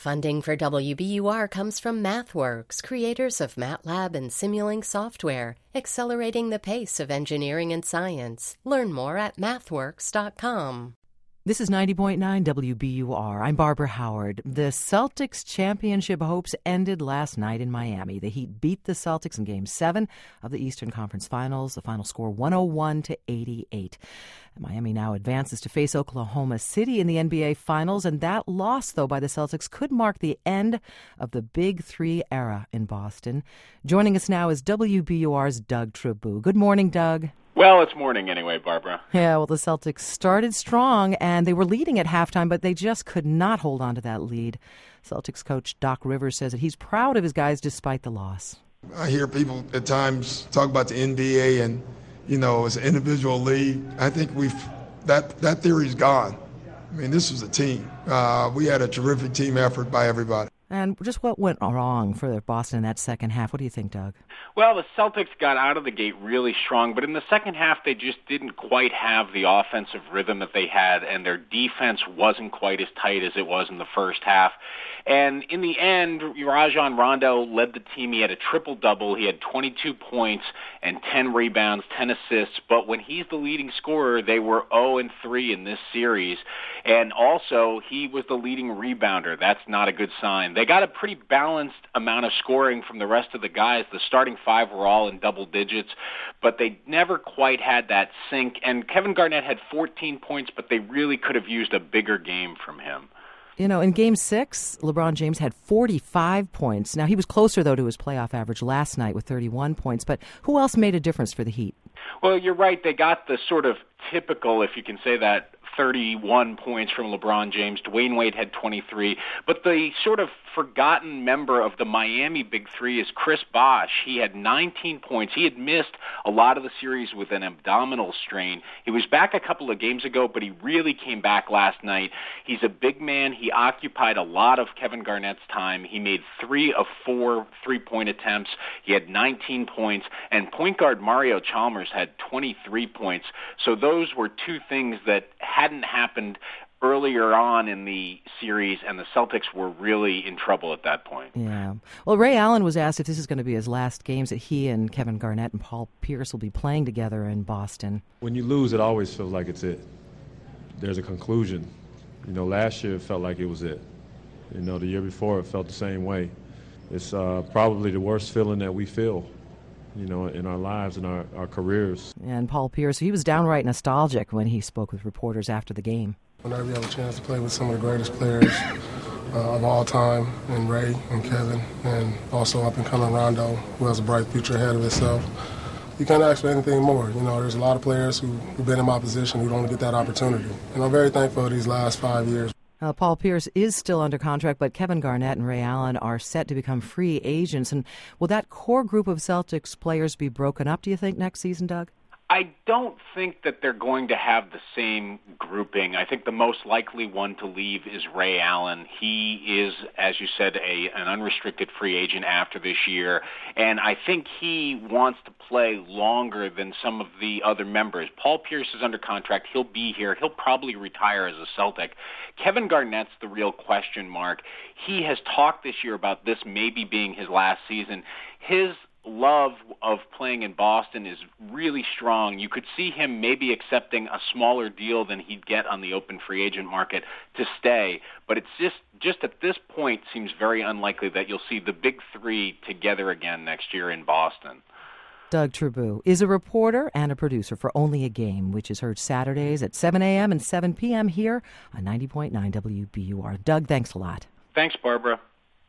Funding for WBUR comes from MathWorks, creators of MATLAB and Simulink software, accelerating the pace of engineering and science. Learn more at mathworks.com. This is 90.9 WBUR. I'm Barbara Howard. The Celtics championship hopes ended last night in Miami. The Heat beat the Celtics in Game 7 of the Eastern Conference Finals. The final score 101-88. Miami now advances to face Oklahoma City in the NBA Finals, and that loss, though, by the Celtics could mark the end of the Big Three era in Boston. Joining us now is WBUR's Doug Tribou. Good morning, Doug. Well, it's morning anyway, Barbara. Yeah, well, the Celtics started strong, and they were leading at halftime, but they just could not hold on to that lead. Celtics coach Doc Rivers says that he's proud of his guys despite the loss. I hear people at times talk about the NBA and, it's an individual league. I think that theory's gone. I mean, this was a team. We had a terrific team effort by everybody. And just what went wrong for Boston in that second half? What do you think, Doug? Well, the Celtics got out of the gate really strong, but in the second half they just didn't quite have the offensive rhythm that they had, and their defense wasn't quite as tight as it was in the first half. And in the end, Rajon Rondo led the team. He had a triple-double. He had 22 points and 10 rebounds, 10 assists. But when he's the leading scorer, they were 0-3 in this series. And also, he was the leading rebounder. That's not a good sign. They got a pretty balanced amount of scoring from the rest of the guys. The starting five were all in double digits, but they never quite had that sync. And Kevin Garnett had 14 points, but they really could have used a bigger game from him. In Game 6, LeBron James had 45 points. Now, he was closer, though, to his playoff average last night with 31 points. But who else made a difference for the Heat? Well, you're right. They got the sort of typical, if you can say that, 31 points from LeBron James. Dwayne Wade had 23. But the sort of forgotten member of the Miami Big Three is Chris Bosh. He had 19 points. He had missed a lot of the series with an abdominal strain. He was back a couple of games ago, but he really came back last night. He's a big man. He occupied a lot of Kevin Garnett's time. He made 3 of 4 three-point attempts. He had 19 points. And point guard Mario Chalmers had 23 points. So those were two things that hadn't happened earlier on in the series, and the Celtics were really in trouble at that point. Yeah. Well, Ray Allen was asked if this is going to be his last games that he and Kevin Garnett and Paul Pierce will be playing together in Boston. When you lose, it always feels like it's it. There's a conclusion. Last year it felt like it was it. The year before it felt the same way. It's probably the worst feeling that we feel, in our lives and our careers. And Paul Pierce, he was downright nostalgic when he spoke with reporters after the game. Whenever you have a chance to play with some of the greatest players of all time, and Ray and Kevin, and also up-and-coming Rondo, who has a bright future ahead of himself, you can't ask for anything more. There's a lot of players who've been in my position who don't get that opportunity. And I'm very thankful for these last 5 years. Paul Pierce is still under contract, but Kevin Garnett and Ray Allen are set to become free agents. And will that core group of Celtics players be broken up, do you think, next season, Doug? I don't think that they're going to have the same grouping. I think the most likely one to leave is Ray Allen. He is, as you said, an unrestricted free agent after this year, and I think he wants to play longer than some of the other members. Paul Pierce is under contract. He'll be here. He'll probably retire as a Celtic. Kevin Garnett's the real question mark. He has talked this year about this maybe being his last season. His love of playing in Boston is really strong. You could see him maybe accepting a smaller deal than he'd get on the open free agent market to stay, but it's just at this point seems very unlikely that you'll see the Big Three together again next year in Boston. Doug Tribou is a reporter and a producer for Only a Game, which is heard Saturdays at 7 a.m. and 7 p.m. here on 90.9 WBUR. Doug, thanks a lot. Thanks, Barbara.